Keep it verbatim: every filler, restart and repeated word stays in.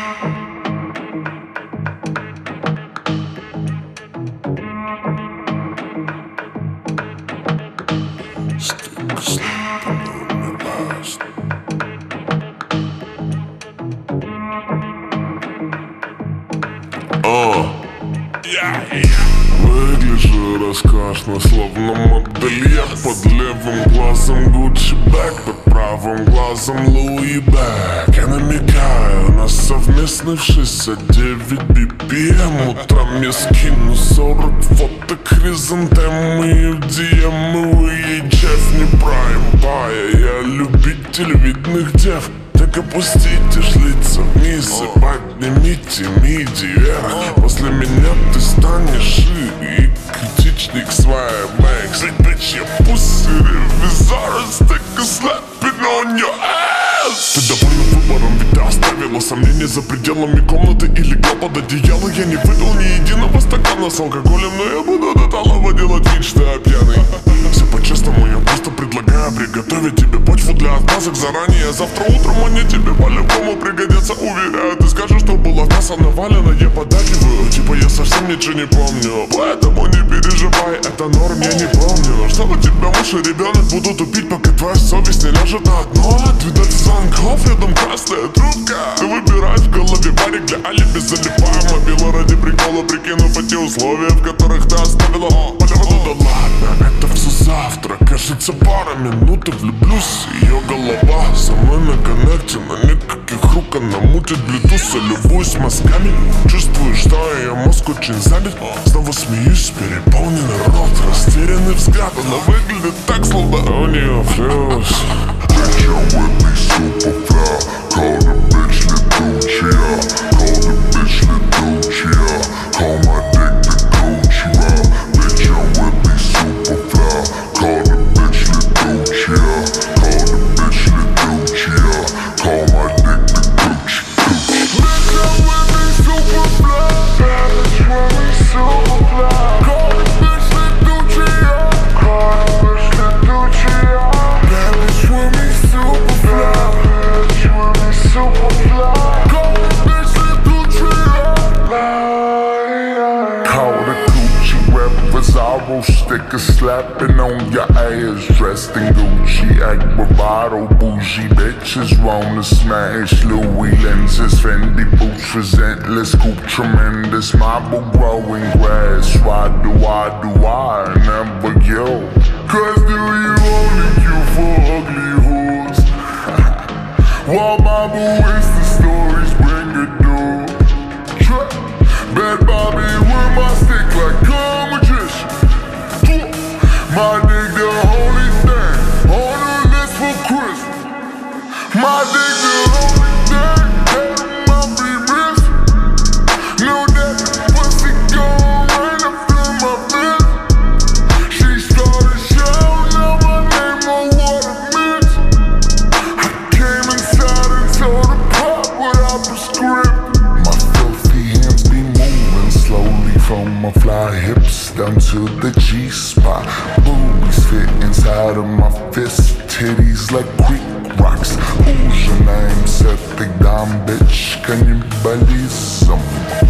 Выгляжу роскошно, словно модельер. Под левым глазом Гуччи бэк, под правым глазом Луи бэк. Я намекаю на совместный в шестьдесят девять би пи эм. Утром я скину сорок фоток хризантем и ди эм. У эйч эф не прайм пая, я любитель видных дев. Так опустите ж лица вниз и поднимите миди вверх. После меня ты станешь и критичник свая бэк. Say bitch, your pussy revizor is stick a slapping on your ass. Ты довольна выбором, ведь ты оставила сомнения за пределами комнаты и легла под одеяло. Я не выпил ни единого стакана с алкоголем, но я буду до талого делать вид, что я пьяный. Все по-честному, я просто предлагаю приготовить тебе почву для отмазок заранее. Завтра утром они тебе по-любому пригодятся, уверяю. Ты скажешь, что было мясо навалено, я подакиваю. Типа я совсем ничего не помню, поэтому не переживай, это норм, я не помню. Что у тебя муж и ребенок будут тупить, пока твоя совесть не ляжет на дно. Двенадцать звонков, рядом красная трубка. Ты выбираешь в голове варик для алиби, залипая мобилу ради прикола, прикинув эти условия, в которых ты оставила. Ну да ладно, это все завтра. Кажется, пара минут и влюблюсь. Ее голова со мной на коннекте, на никаких рук она мутит блютуса. Любуюсь мозгами, чувствую, что ее мозг очень забит. Снова смеюсь, переполненный рот, растерянный взгляд. Она выглядит так, словно у нее флюс. Bitch, I'm with me super fly. Call the bitch Lituccia. Call the bitch Lituccia. Call my dick the Gucci rap. Bitch, I'm with me super fly. Call the bitch Lituccia. Call the bitch Lituccia. Call my dick the Gucci Gucci. Bitch, I'm with me super fly. Bad bitch with me super fly. Call the bitch Lituccia. Call the bitch Lituccia. Bad bitch with me super fly. Bitch with me super fly. Call the bitch Lituccia. Call the Gucci Reposado, sticker slapping on your ass. Dressed in Gucci, act bravado, bougie bitches wanna smash. Louis lenses, Fendi boots, resentless, coupe tremendous, marble growing grass. Why do I, do I never you? Cause do you only cue for ugly hoes? While marble is the stories bring it door. Bad Bobby with my stick like a magician. My dick the only thing on the list for Christmas. My dick the only thing that my be missing. Know that pussy gon' rain up in my fist. She started shouting out my name on what I missed. I came inside and told her pop what I prescribed. My filthy hands be moving slowly from my fly hips down to the G-spot. Boobies fit inside of my fist, titties like Greek rocks. Who's your name? Set the damn bitch, cannibalism.